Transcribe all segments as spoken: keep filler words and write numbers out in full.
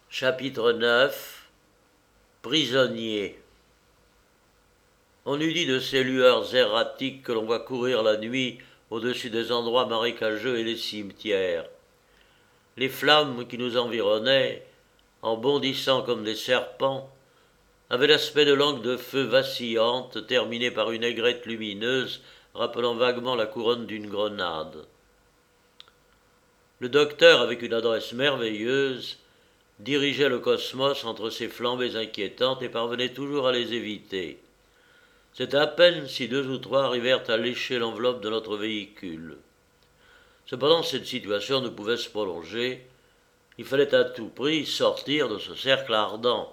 Chapitre neuf. Prisonnier. On eût dit de ces lueurs erratiques que l'on voit courir la nuit au-dessus des endroits marécageux et des cimetières. Les flammes qui nous environnaient, en bondissant comme des serpents, avaient l'aspect de langues de feu vacillantes terminées par une aigrette lumineuse rappelant vaguement la couronne d'une grenade. Le docteur, avec une adresse merveilleuse, dirigeait le cosmos entre ces flambées inquiétantes et parvenait toujours à les éviter. C'est à peine si deux ou trois arrivèrent à lécher l'enveloppe de notre véhicule. Cependant, cette situation ne pouvait se prolonger. Il fallait à tout prix sortir de ce cercle ardent.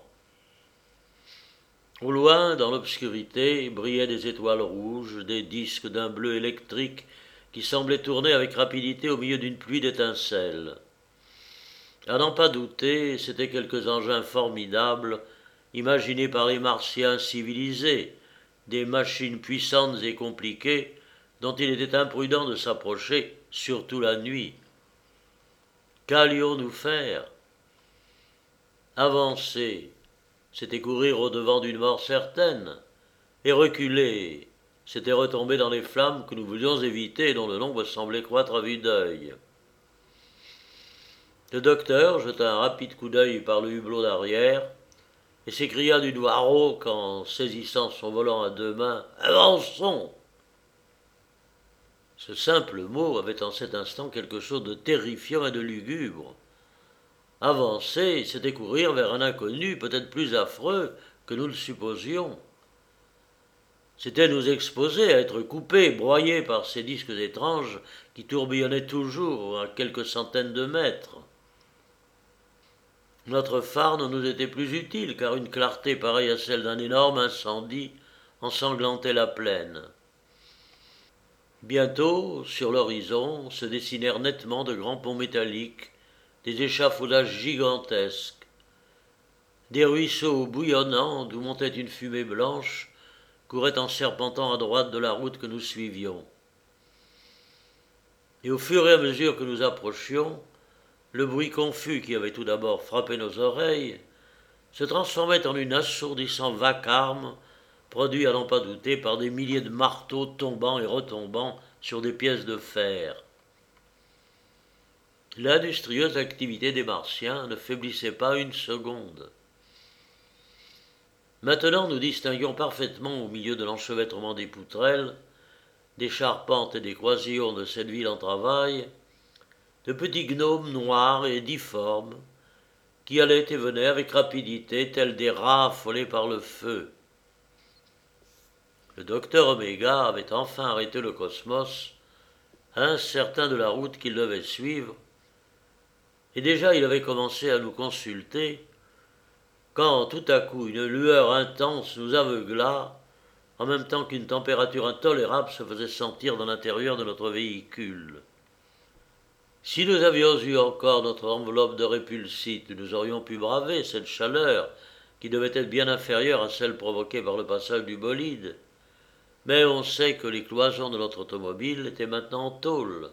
Au loin, dans l'obscurité, brillaient des étoiles rouges, des disques d'un bleu électrique qui semblaient tourner avec rapidité au milieu d'une pluie d'étincelles. À n'en pas douter, c'étaient quelques engins formidables, imaginés par les Martiens civilisés, des machines puissantes et compliquées dont il était imprudent de s'approcher, surtout la nuit. Qu'allions-nous faire ? Avancer, c'était courir au-devant d'une mort certaine, et reculer, c'était retomber dans les flammes que nous voulions éviter et dont le nombre semblait croître à vue d'œil. Le docteur jeta un rapide coup d'œil par le hublot d'arrière et s'écria d'une voix rauque en saisissant son volant à deux mains « Avançons !» Ce simple mot avait en cet instant quelque chose de terrifiant et de lugubre. Avancer, c'était courir vers un inconnu peut-être plus affreux que nous le supposions. C'était nous exposer à être coupés, broyés par ces disques étranges qui tourbillonnaient toujours à quelques centaines de mètres. Notre phare ne nous était plus utile, car une clarté pareille à celle d'un énorme incendie ensanglantait la plaine. Bientôt, sur l'horizon, se dessinèrent nettement de grands ponts métalliques, des échafaudages gigantesques, des ruisseaux bouillonnants d'où montait une fumée blanche couraient en serpentant à droite de la route que nous suivions. Et au fur et à mesure que nous approchions, le bruit confus qui avait tout d'abord frappé nos oreilles se transformait en un assourdissant vacarme produit à n'en pas douter par des milliers de marteaux tombant et retombant sur des pièces de fer. L'industrieuse activité des Martiens ne faiblissait pas une seconde. Maintenant, nous distinguions parfaitement au milieu de l'enchevêtrement des poutrelles, des charpentes et des croisillons de cette ville en travail, de petits gnomes noirs et difformes qui allaient et venaient avec rapidité tels des rats affolés par le feu. Le docteur Oméga avait enfin arrêté le cosmos, incertain de la route qu'il devait suivre, et déjà il avait commencé à nous consulter, quand tout à coup une lueur intense nous aveugla, en même temps qu'une température intolérable se faisait sentir dans l'intérieur de notre véhicule. Si nous avions eu encore notre enveloppe de répulsite, nous aurions pu braver cette chaleur qui devait être bien inférieure à celle provoquée par le passage du bolide. Mais on sait que les cloisons de notre automobile étaient maintenant en tôle.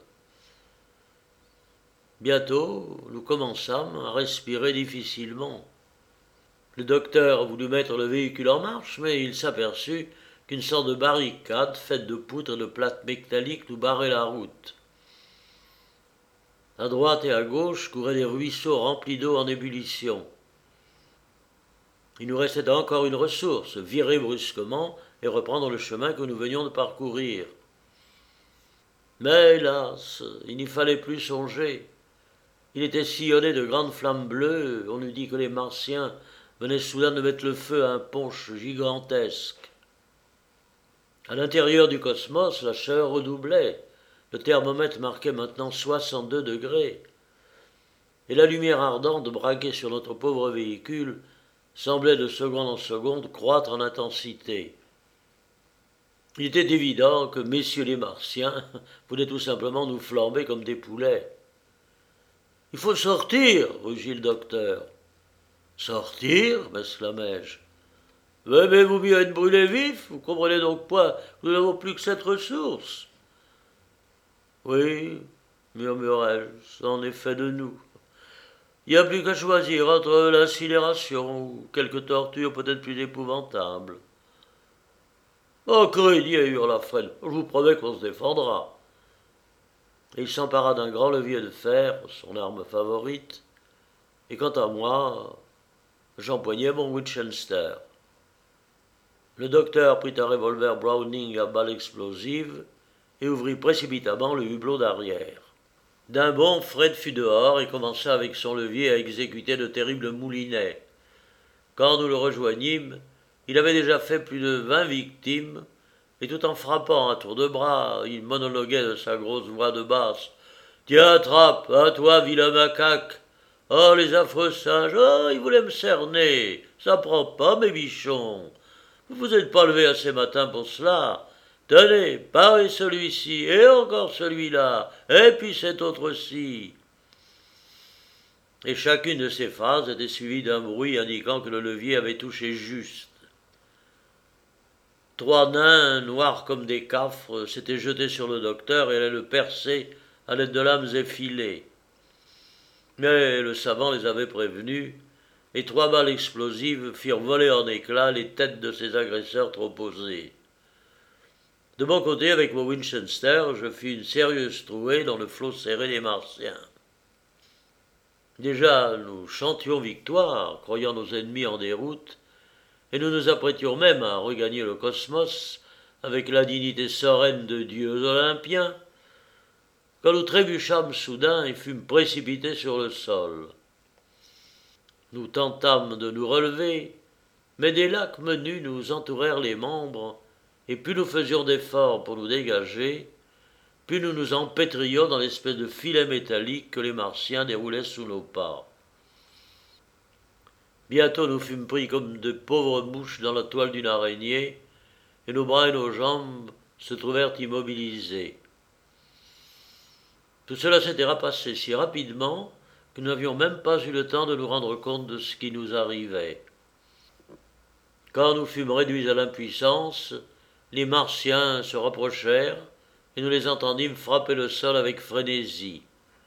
Bientôt, nous commençâmes à respirer difficilement. Le docteur voulut mettre le véhicule en marche, mais il s'aperçut qu'une sorte de barricade faite de poutres et de plates métalliques nous barrait la route. À droite et à gauche couraient des ruisseaux remplis d'eau en ébullition. Il nous restait encore une ressource, virer brusquement et reprendre le chemin que nous venions de parcourir. Mais hélas, il n'y fallait plus songer. Il était sillonné de grandes flammes bleues, on eût dit que les Martiens venaient soudain de mettre le feu à un punch gigantesque. À l'intérieur du cosmos, la chaleur redoublait. Le thermomètre marquait maintenant soixante-deux degrés. Et la lumière ardente braquée sur notre pauvre véhicule semblait de seconde en seconde croître en intensité. Il était évident que messieurs les Martiens voulaient tout simplement nous flamber comme des poulets. « Il faut sortir !» rugit le docteur. « Sortir ?» m'exclamai-je. « Aimez-vous mieux être brûlé vif ? Vous comprenez donc pas que nous n'avons plus que cette ressource. » « Oui, murmurai-je, c'en est fait de nous. Il n'y a plus qu'à choisir entre l'incinération ou quelques tortures peut-être plus épouvantables. Oh, crédier, hurla Fred, je vous promets qu'on se défendra. Et il s'empara d'un grand levier de fer, son arme favorite, et quant à moi, j'empoignai mon Winchester. Le docteur prit un revolver Browning à balle explosive et ouvrit précipitamment le hublot d'arrière. D'un bond, Fred fut dehors et commença avec son levier à exécuter de terribles moulinets. Quand nous le rejoignîmes, il avait déjà fait plus de vingt victimes, et tout en frappant à tour de bras, il monologuait de sa grosse voix de basse. « Tiens, trappe, à toi, vilain macaque! Oh, les affreux singes! Oh, ils voulaient me cerner! Ça prend pas, mes bichons! Vous vous êtes pas levé assez matin pour cela! Tenez, parez celui-ci, et encore celui-là, et puis cet autre-ci! » Et chacune de ces phrases était suivie d'un bruit indiquant que le levier avait touché juste. Trois nains, noirs comme des cafres, s'étaient jetés sur le docteur et allaient le percer à l'aide de lames effilées. Mais le savant les avait prévenus, et trois balles explosives firent voler en éclats les têtes de ces agresseurs trop posés. De mon côté, avec mon Winchester, je fis une sérieuse trouée dans le flot serré des Martiens. Déjà, nous chantions victoire, croyant nos ennemis en déroute, et nous nous apprêtions même à regagner le cosmos avec la dignité sereine de dieux olympiens, quand nous trébuchâmes soudain et fûmes précipités sur le sol. Nous tentâmes de nous relever, mais des lacs menus nous entourèrent les membres, et plus nous faisions d'efforts pour nous dégager, plus nous nous empêtrions dans l'espèce de filet métallique que les Martiens déroulaient sous nos pas. Bientôt nous fûmes pris comme de pauvres mouches dans la toile d'une araignée, et nos bras et nos jambes se trouvèrent immobilisés. Tout cela s'était repassé si rapidement que nous n'avions même pas eu le temps de nous rendre compte de ce qui nous arrivait. Quand nous fûmes réduits à l'impuissance, les Martiens se rapprochèrent, et nous les entendîmes frapper le sol avec frénésie.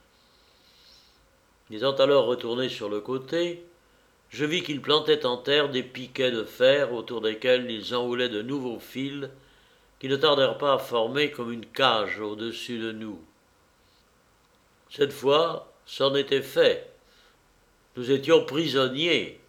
Étant alors retournés sur le côté, je vis qu'ils plantaient en terre des piquets de fer autour desquels ils enroulaient de nouveaux fils qui ne tardèrent pas à former comme une cage au-dessus de nous. Cette fois, c'en était fait. Nous étions prisonniers.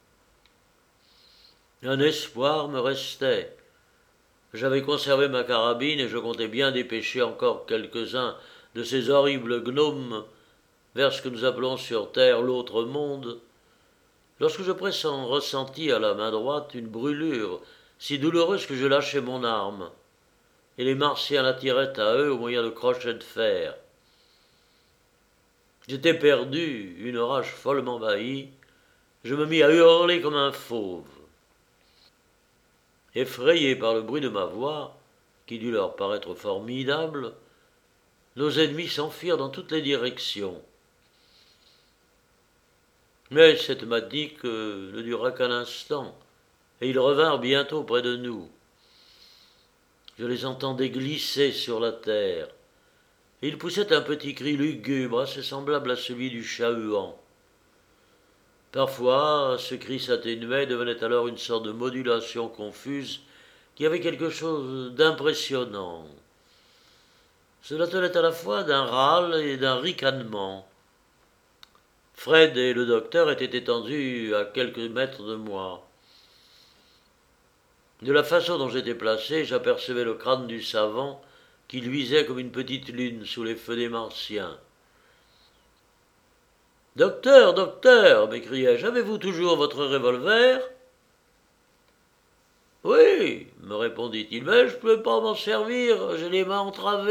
Un espoir me restait. J'avais conservé ma carabine et je comptais bien dépêcher encore quelques-uns de ces horribles gnomes vers ce que nous appelons sur terre l'autre monde, lorsque je pressens ressentis à la main droite une brûlure si douloureuse que je lâchai mon arme, et les Martiens la tiraient à eux au moyen de crochets de fer. J'étais perdu, une rage folle m'envahit, je me mis à hurler comme un fauve. Effrayés par le bruit de ma voix, qui dut leur paraître formidable, nos ennemis s'enfuirent dans toutes les directions. Mais cette matinique ne dura qu'un instant, et ils revinrent bientôt près de nous. Je les entendais glisser sur la terre, et ils poussaient un petit cri lugubre, assez semblable à celui du chat-huant. Parfois, ce cri s'atténuait et devenait alors une sorte de modulation confuse qui avait quelque chose d'impressionnant. Cela tenait à la fois d'un râle et d'un ricanement. Fred et le docteur étaient étendus à quelques mètres de moi. De la façon dont j'étais placé, j'apercevais le crâne du savant qui luisait comme une petite lune sous les feux des Martiens. « Docteur, docteur !» m'écriai-je, « avez-vous toujours votre revolver ?»« Oui, » me répondit-il, « mais je ne peux pas m'en servir, j'ai les mains entravées. »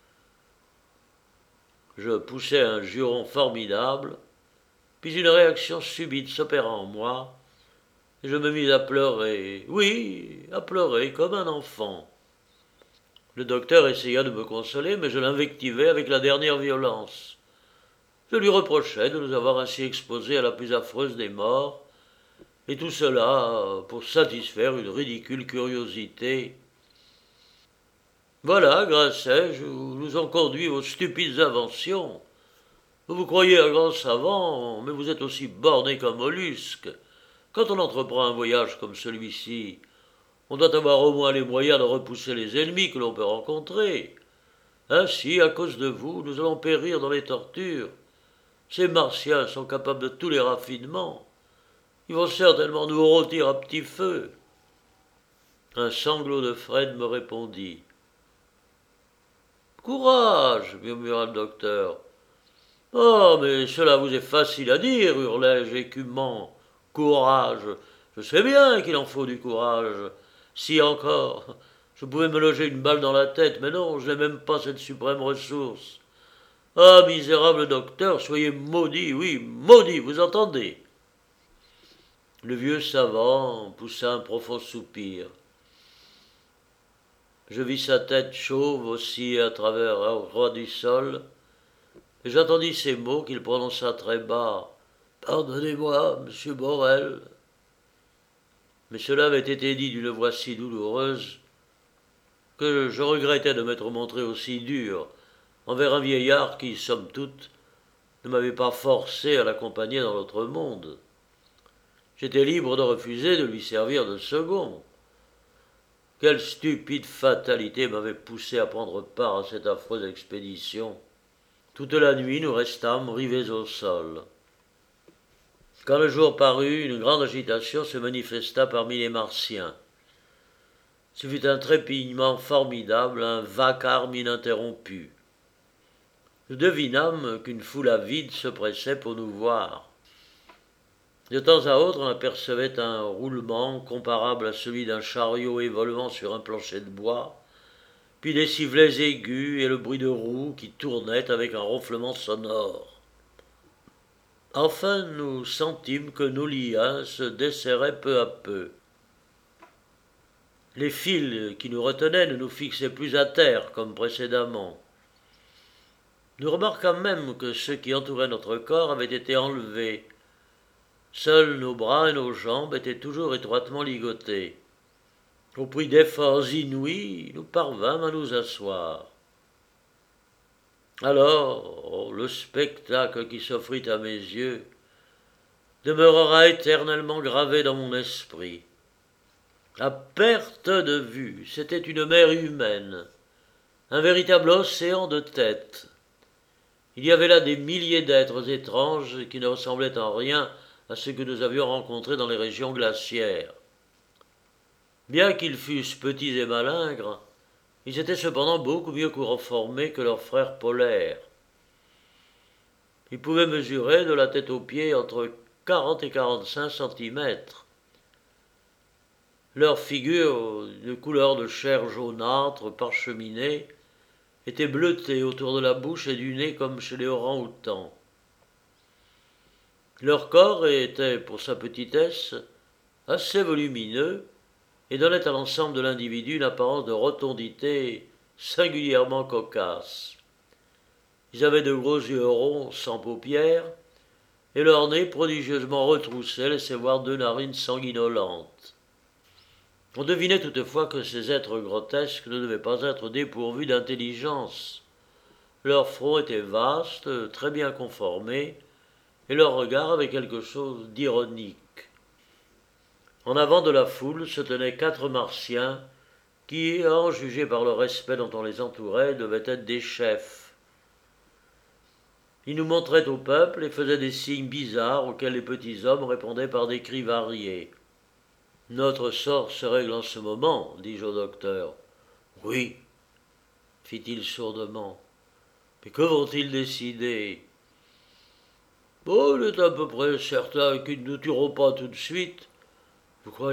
Je poussai un juron formidable, puis une réaction subite s'opéra en moi, et je me mis à pleurer, oui, à pleurer comme un enfant. Le docteur essaya de me consoler, mais je l'invectivai avec la dernière violence. Je lui reprochais de nous avoir ainsi exposés à la plus affreuse des morts, et tout cela pour satisfaire une ridicule curiosité. Voilà, grinçai-je, où nous ont conduit vos stupides inventions. Vous croyez un grand savant, mais vous êtes aussi borné qu'un mollusque. Quand on entreprend un voyage comme celui-ci, on doit avoir au moins les moyens de repousser les ennemis que l'on peut rencontrer. Ainsi, à cause de vous, nous allons périr dans les tortures. Ces Martiens sont capables de tous les raffinements. Ils vont certainement nous rôtir à petit feu. Un sanglot de Fred me répondit. Courage, murmura le docteur. Oh, mais cela vous est facile à dire, hurlai-je écumant. Courage. Je sais bien qu'il en faut du courage. Si encore, je pouvais me loger une balle dans la tête, mais non, je n'ai même pas cette suprême ressource. Ah, misérable docteur, soyez maudit, oui, maudit, vous entendez? Le vieux savant poussa un profond soupir. Je vis sa tête chauve osciller à travers un roi du sol, et j'entendis ces mots qu'il prononça très bas. « Pardonnez-moi, monsieur Borel. » Mais cela avait été dit d'une voix si douloureuse que je regrettais de m'être montré aussi dur envers un vieillard qui, somme toute, ne m'avait pas forcé à l'accompagner dans l'autre monde. J'étais libre de refuser de lui servir de second. Quelle stupide fatalité m'avait poussé à prendre part à cette affreuse expédition. Toute la nuit, nous restâmes rivés au sol. Quand le jour parut, une grande agitation se manifesta parmi les Martiens. Ce fut un trépignement formidable, un vacarme ininterrompu. Nous devinâmes qu'une foule avide se pressait pour nous voir. De temps à autre, on apercevait un roulement comparable à celui d'un chariot évoluant sur un plancher de bois, puis des sifflets aigus et le bruit de roues qui tournaient avec un ronflement sonore. Enfin, nous sentîmes que nos liens se desserraient peu à peu. Les fils qui nous retenaient ne nous fixaient plus à terre comme précédemment. Nous remarquâmes même que ceux qui entouraient notre corps avaient été enlevés. Seuls nos bras et nos jambes étaient toujours étroitement ligotés. Au prix d'efforts inouïs, nous parvînmes à nous asseoir. Alors, le spectacle qui s'offrit à mes yeux demeurera éternellement gravé dans mon esprit. À perte de vue, c'était une mer humaine, un véritable océan de têtes. Il y avait là des milliers d'êtres étranges qui ne ressemblaient en rien à ceux que nous avions rencontrés dans les régions glaciaires. Bien qu'ils fussent petits et malingres, ils étaient cependant beaucoup mieux conformés que leurs frères polaires. Ils pouvaient mesurer de la tête aux pieds entre quarante et quarante-cinq centimètres. Leur figure, de couleur de chair jaunâtre parcheminée, était bleutée autour de la bouche et du nez comme chez les orang-outans. Leur corps était, pour sa petitesse, assez volumineux et donnait à l'ensemble de l'individu une apparence de rotondité singulièrement cocasse. Ils avaient de gros yeux ronds sans paupières, et leur nez prodigieusement retroussé laissait voir deux narines sanguinolentes. On devinait toutefois que ces êtres grotesques ne devaient pas être dépourvus d'intelligence. Leur front était vaste, très bien conformé, et leur regard avait quelque chose d'ironique. En avant de la foule se tenaient quatre Martiens qui, à en juger par le respect dont on les entourait, devaient être des chefs. Ils nous montraient au peuple et faisaient des signes bizarres auxquels les petits hommes répondaient par des cris variés. « Notre sort se règle en ce moment, dis-je au docteur. »« Oui, fit-il sourdement. Mais que vont-ils décider ? » « Bon, il est à peu près certain qu'ils ne nous tueront pas tout de suite. » « Vous croyez ? » ?»«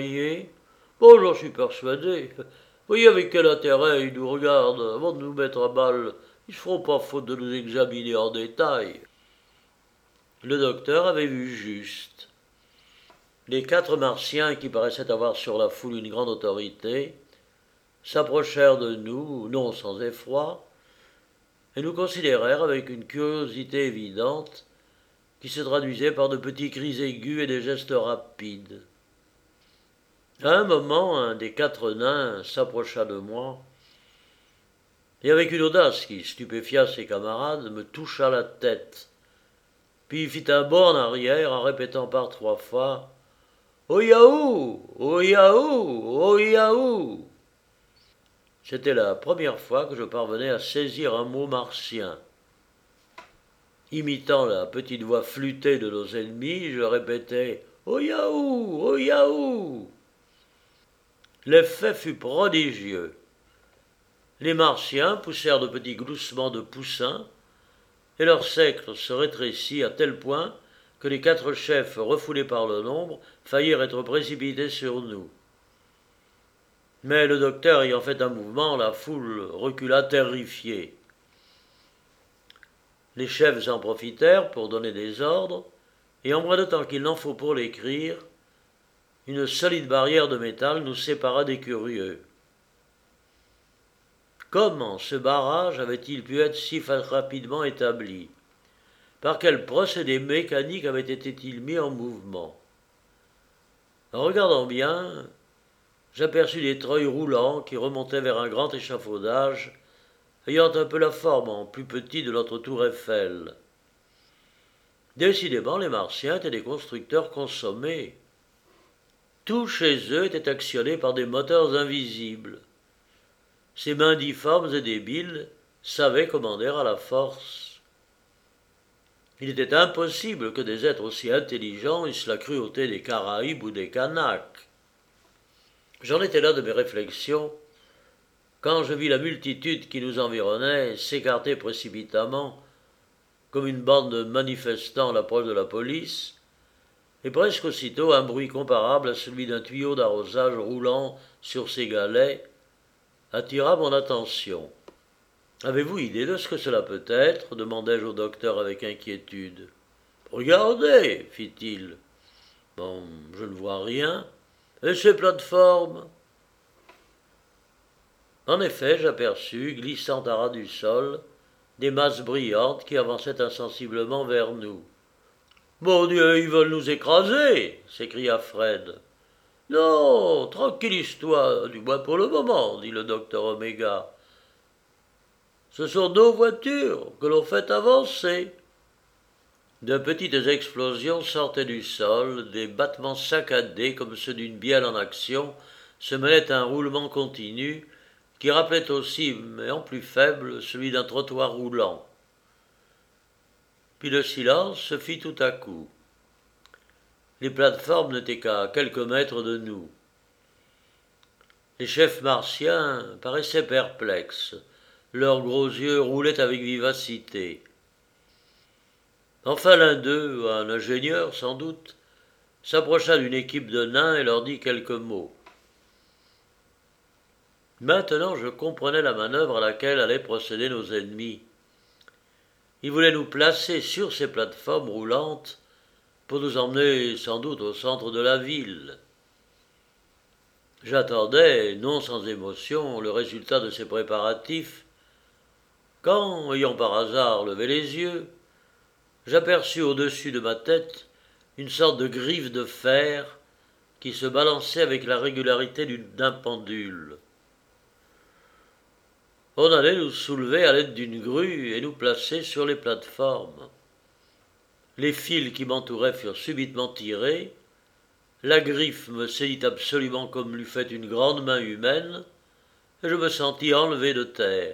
Bon, j'en suis persuadé. Voyez avec quel intérêt ils nous regardent avant de nous mettre à balle. Ils ne feront pas faute de nous examiner en détail. » Le docteur avait vu juste. Les quatre Martiens, qui paraissaient avoir sur la foule une grande autorité, s'approchèrent de nous, non sans effroi, et nous considérèrent avec une curiosité évidente qui se traduisait par de petits cris aigus et des gestes rapides. À un moment, un des quatre nains s'approcha de moi et avec une audace qui stupéfia ses camarades, me toucha la tête puis il fit un bond en arrière en répétant par trois fois « Oh Yahoo! Oh Yahoo! Oh Yahoo !» C'était la première fois que je parvenais à saisir un mot martien. Imitant la petite voix flûtée de nos ennemis, je répétais « Oh Yahoo! Oh Yahoo !» L'effet fut prodigieux. Les Martiens poussèrent de petits gloussements de poussins, et leur cercle se rétrécit à tel point que les quatre chefs, refoulés par le nombre, faillirent être précipités sur nous. Mais le docteur ayant fait un mouvement, la foule recula terrifiée. Les chefs en profitèrent pour donner des ordres, et en moins de temps qu'il n'en faut pour l'écrire, une solide barrière de métal nous sépara des curieux. Comment ce barrage avait-il pu être si rapidement établi? Par quel procédé mécanique avait été-il mis en mouvement? En regardant bien, j'aperçus des treuils roulants qui remontaient vers un grand échafaudage, ayant un peu la forme en plus petit de notre tour Eiffel. Décidément, les Martiens étaient des constructeurs consommés. Tout chez eux était actionné par des moteurs invisibles. Ces mains difformes et débiles savaient commander à la force. Il était impossible que des êtres aussi intelligents eussent la cruauté des Caraïbes ou des Kanaks. J'en étais là de mes réflexions, quand je vis la multitude qui nous environnait s'écarter précipitamment, comme une bande de manifestants à l'approche de la police, et presque aussitôt un bruit comparable à celui d'un tuyau d'arrosage roulant sur ses galets attira mon attention. « Avez-vous idée de ce que cela peut être » demandai-je au docteur avec inquiétude. « Regardez, fit-il. Bon, je ne vois rien. Et ces plateformes ?» En effet, j'aperçus, glissant à ras du sol, des masses brillantes qui avançaient insensiblement vers nous. « Mon Dieu, ils veulent nous écraser !» s'écria Fred. « Non, tranquillise-toi, du moins pour le moment, dit le docteur Oméga. Ce sont nos voitures que l'on fait avancer. » De petites explosions sortaient du sol, des battements saccadés comme ceux d'une bielle en action se mêlaient à un roulement continu qui rappelait aussi, mais en plus faible, celui d'un trottoir roulant. Puis le silence se fit tout à coup. Les plateformes n'étaient qu'à quelques mètres de nous. Les chefs martiens paraissaient perplexes. Leurs gros yeux roulaient avec vivacité. Enfin l'un d'eux, un ingénieur sans doute, s'approcha d'une équipe de nains et leur dit quelques mots. Maintenant je comprenais la manœuvre à laquelle allaient procéder nos ennemis. Ils voulaient nous placer sur ces plateformes roulantes pour nous emmener sans doute au centre de la ville. J'attendais, non sans émotion, le résultat de ces préparatifs, quand, ayant par hasard levé les yeux, j'aperçus au-dessus de ma tête une sorte de griffe de fer qui se balançait avec la régularité d'un pendule. On allait nous soulever à l'aide d'une grue et nous placer sur les plateformes. Les fils qui m'entouraient furent subitement tirés, la griffe me saisit absolument comme l'eût fait une grande main humaine, et je me sentis enlevé de terre.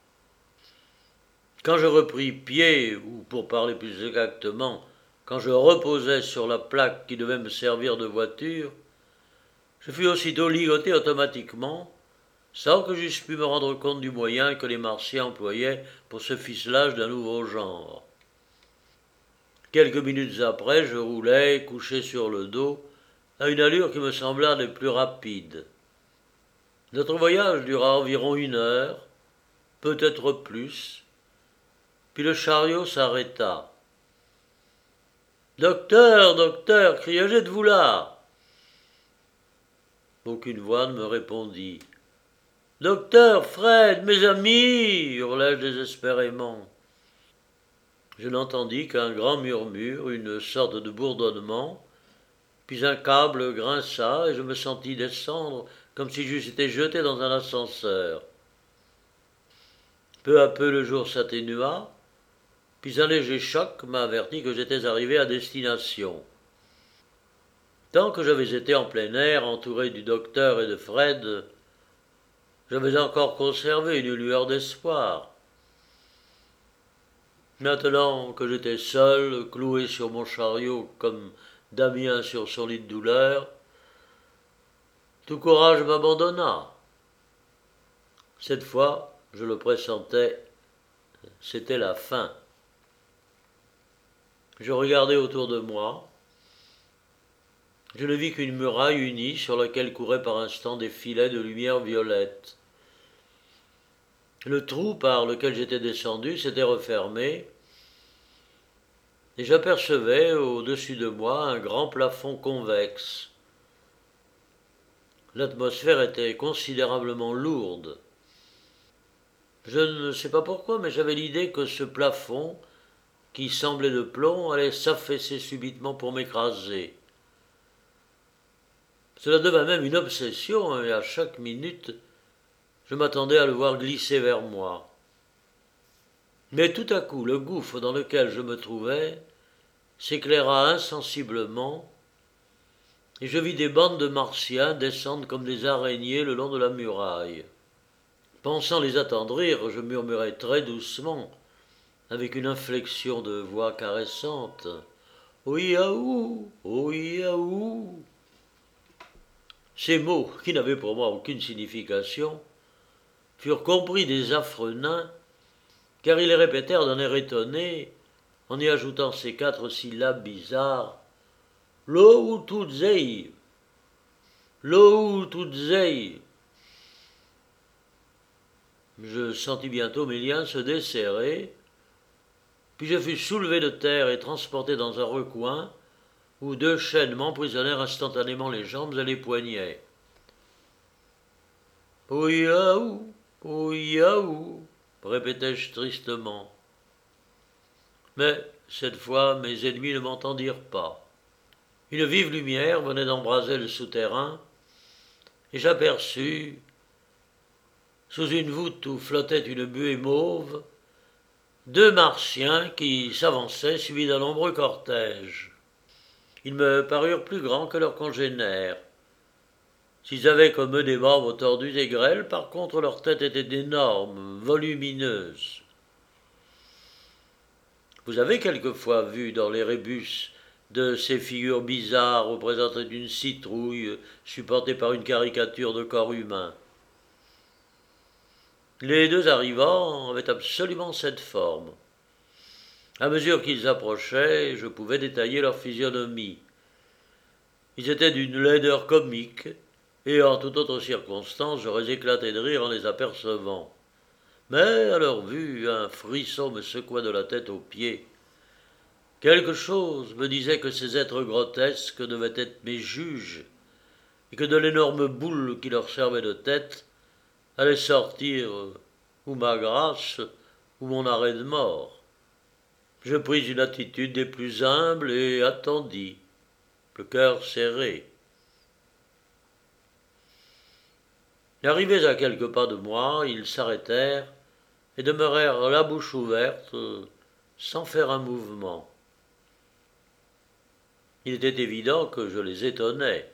Quand je repris pied, ou pour parler plus exactement, quand je reposai sur la plaque qui devait me servir de voiture, je fus aussitôt ligoté automatiquement, sans que j'eusse pu me rendre compte du moyen que les Martiens employaient pour ce ficelage d'un nouveau genre. Quelques minutes après, je roulais, couché sur le dos, à une allure qui me sembla des plus rapides. Notre voyage dura environ une heure, peut-être plus, puis le chariot s'arrêta. « Docteur, docteur, criai-je, êtes-vous là ?» Aucune voix ne me répondit. « Docteur, Fred, mes amis !» hurlai-je désespérément. Je n'entendis qu'un grand murmure, une sorte de bourdonnement, puis un câble grinça et je me sentis descendre comme si j'eusse été jeté dans un ascenseur. Peu à peu le jour s'atténua, puis un léger choc m'a averti que j'étais arrivé à destination. Tant que j'avais été en plein air, entouré du docteur et de Fred, j'avais encore conservé une lueur d'espoir. Maintenant que j'étais seul, cloué sur mon chariot comme Damien sur son lit de douleur, tout courage m'abandonna. Cette fois, je le pressentais, c'était la fin. Je regardais autour de moi. Je ne vis qu'une muraille unie sur laquelle couraient par instants des filets de lumière violette. Le trou par lequel j'étais descendu s'était refermé, et j'apercevais au-dessus de moi un grand plafond convexe. L'atmosphère était considérablement lourde. Je ne sais pas pourquoi, mais j'avais l'idée que ce plafond, qui semblait de plomb, allait s'affaisser subitement pour m'écraser. Cela devint même une obsession, et à chaque minute, je m'attendais à le voir glisser vers moi. Mais tout à coup, le gouffre dans lequel je me trouvais s'éclaira insensiblement, et je vis des bandes de martiens descendre comme des araignées le long de la muraille. Pensant les attendrir, je murmurai très doucement, avec une inflexion de voix caressante, « Ouiaou, ouiaou !» Ces mots, qui n'avaient pour moi aucune signification, furent compris des affreux nains, car ils les répétèrent d'un air étonné, en y ajoutant ces quatre syllabes bizarres, « Lohoututzei, Lohoututzei !» Je sentis bientôt mes liens se desserrer, puis je fus soulevé de terre et transporté dans un recoin où deux chaînes m'emprisonnèrent instantanément les jambes et les poignets. « Ouiaou, ouiaou !» répétai-je tristement. Mais, cette fois, mes ennemis ne m'entendirent pas. Une vive lumière venait d'embraser le souterrain, et j'aperçus, sous une voûte où flottait une buée mauve, deux martiens qui s'avançaient suivis d'un nombreux cortège. Ils me parurent plus grands que leurs congénères. S'ils avaient comme eux des membres tordus et grêles, par contre leurs têtes étaient énormes, volumineuses. Vous avez quelquefois vu dans les rébus de ces figures bizarres représentées une citrouille supportée par une caricature de corps humain. Les deux arrivants avaient absolument cette forme. À mesure qu'ils approchaient, je pouvais détailler leur physionomie. Ils étaient d'une laideur comique, et en toute autre circonstance, j'aurais éclaté de rire en les apercevant. Mais, à leur vue, un frisson me secoua de la tête aux pieds. Quelque chose me disait que ces êtres grotesques devaient être mes juges, et que de l'énorme boule qui leur servait de tête allait sortir ou ma grâce ou mon arrêt de mort. Je pris une attitude des plus humbles et attendis, le cœur serré. Arrivés à quelques pas de moi, ils s'arrêtèrent et demeurèrent la bouche ouverte, sans faire un mouvement. Il était évident que je les étonnais.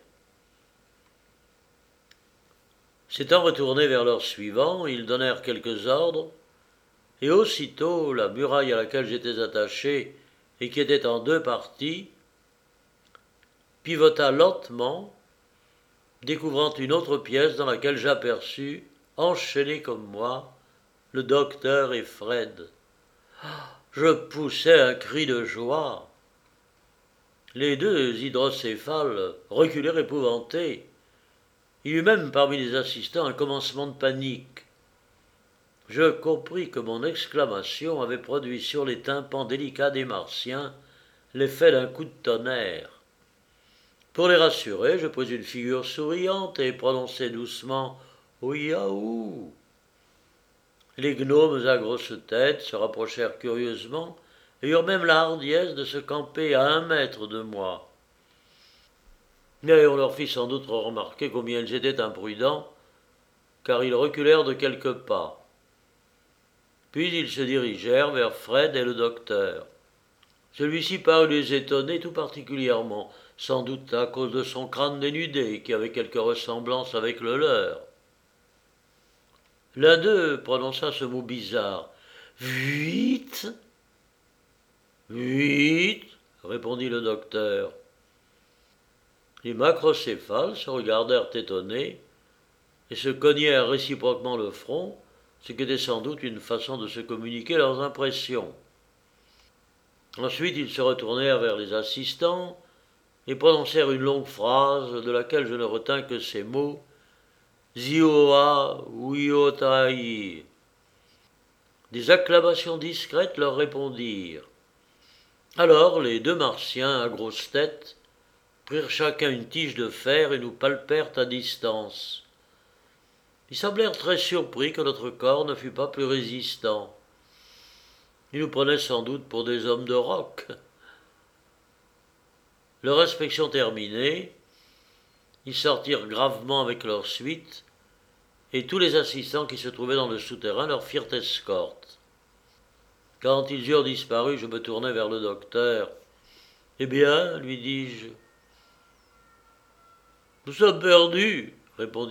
S'étant retournés vers leurs suivants, ils donnèrent quelques ordres, et aussitôt la muraille à laquelle j'étais attaché et qui était en deux parties pivota lentement, découvrant une autre pièce dans laquelle j'aperçus, enchaînés comme moi, le docteur et Fred. Je poussai un cri de joie. Les deux hydrocéphales reculèrent épouvantés. Il y eut même parmi les assistants un commencement de panique. Je compris que mon exclamation avait produit sur les tympans délicats des Martiens l'effet d'un coup de tonnerre. Pour les rassurer, je pris une figure souriante et prononçai doucement « Ouiaou !» Les gnomes à grosse tête se rapprochèrent curieusement et eurent même la hardiesse de se camper à un mètre de moi. Mais on leur fit sans doute remarquer combien ils étaient imprudents, car ils reculèrent de quelques pas. Puis ils se dirigèrent vers Fred et le docteur. Celui-ci parut les étonner tout particulièrement, sans doute à cause de son crâne dénudé, qui avait quelque ressemblance avec le leur. L'un d'eux prononça ce mot bizarre. « Huit » ?« Huit » répondit le docteur. Les macrocéphales se regardèrent étonnés et se cognèrent réciproquement le front, ce qui était sans doute une façon de se communiquer leurs impressions. Ensuite, ils se retournèrent vers les assistants et prononcèrent une longue phrase de laquelle je ne retins que ces mots « Zioa Uiotai ». Des acclamations discrètes leur répondirent. Alors les deux martiens à grosse tête prirent chacun une tige de fer et nous palpèrent à distance. Ils semblèrent très surpris que notre corps ne fût pas plus résistant. Ils nous prenaient sans doute pour des hommes de roc. Leur inspection terminée, ils sortirent gravement avec leur suite, et tous les assistants qui se trouvaient dans le souterrain leur firent escorte. Quand ils eurent disparu, je me tournai vers le docteur. « Eh bien, lui dis-je. »« Nous sommes perdus, répondit-il. »«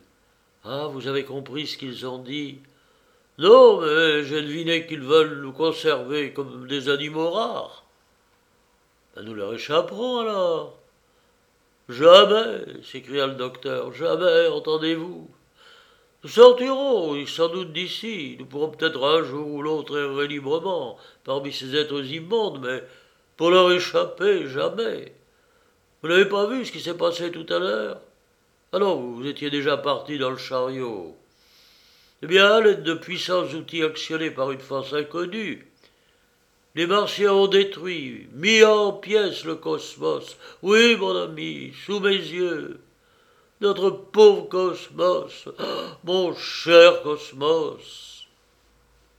Ah, vous avez compris ce qu'ils ont dit ?»« Non, mais j'ai deviné qu'ils veulent nous conserver comme des animaux rares. » Ben, nous leur échapperons alors. Jamais, s'écria le docteur, jamais, entendez-vous. Nous sortirons, sans doute d'ici, nous pourrons peut-être un jour ou l'autre errer librement parmi ces êtres immondes, mais pour leur échapper, jamais. Vous n'avez pas vu ce qui s'est passé tout à l'heure? Ah non, vous étiez déjà parti dans le chariot. Eh bien, à l'aide de puissants outils actionnés par une force inconnue, les Martiens ont détruit, mis en pièces le cosmos. Oui, mon ami, sous mes yeux. Notre pauvre cosmos, mon cher cosmos.